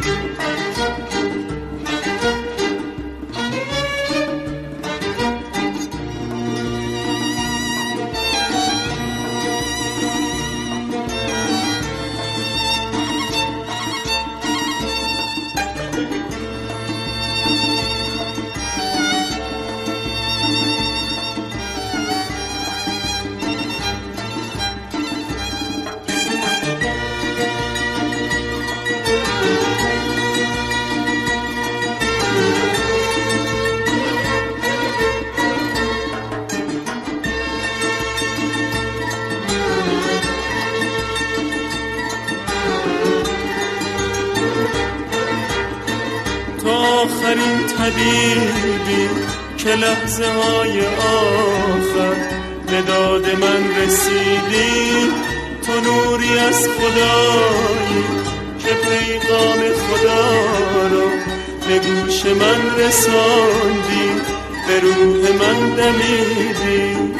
آخرین طبیبی که لحظه های آخر به داد من رسیدی، تو نوری از خدایی که پیغام خدا رو به گوش من رساندی، به روح من دمیدی.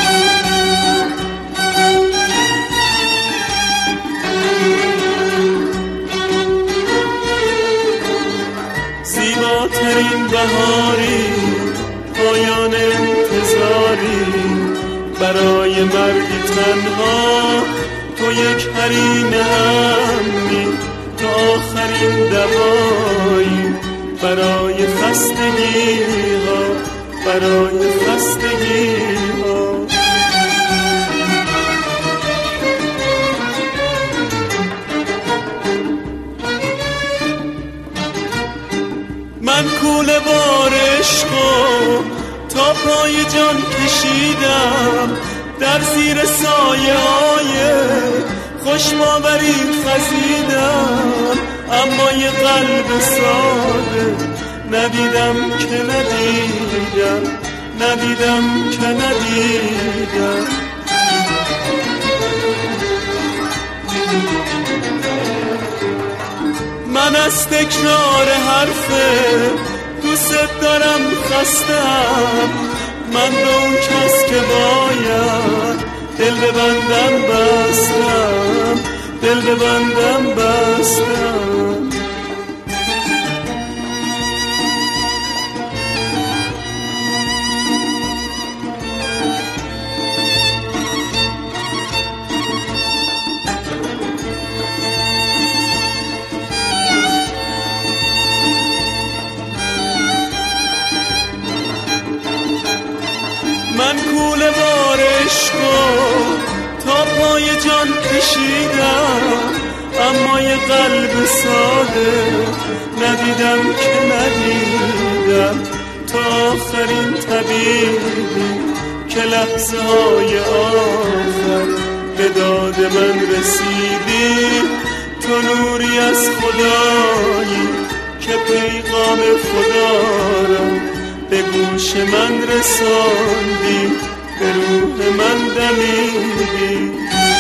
زیباترین بهاری، پایان انتظاری، برای مردی تنها تو یک حریم امنی، تو آخرین دوایی برای خستگی ها، برای خستگی ها. من کوله بار عشقو تا پای جان کشیدم، در زیر سایه های خوشباوری خزیدم، اما یه قلب ساده ندیدم که ندیدم، ندیدم که ندیدم. من از تکرار حرف دوست دارم خستم، من به اون کس که باید دل ببندم بستم، دل ببندم بستم. من کوله بار عشقو تا پای جان کشیدم، اما یه قلب ساده ندیدم که ندیدم. تا آخرین طبیبی که لحظه های آخر به داد من رسیدی، تو نوری از خدایی که پیغام خدا را به گوش من رساندی، به روح من دمیدی.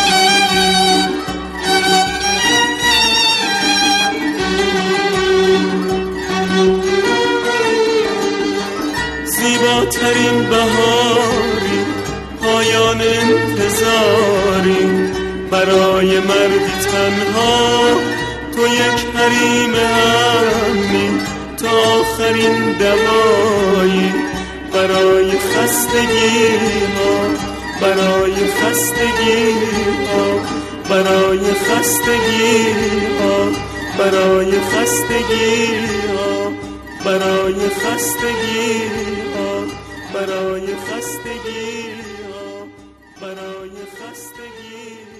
زیباترین بهاری، پایان انتظاری، برای مردی تنها تو یک حریم امنی، تا آخرین دوایی برای خستگی ها، برای خستگی ها، برای خستگی ها، برای خستگی ها، برای خستگی ها، برای خستگی ها، برای خستگی.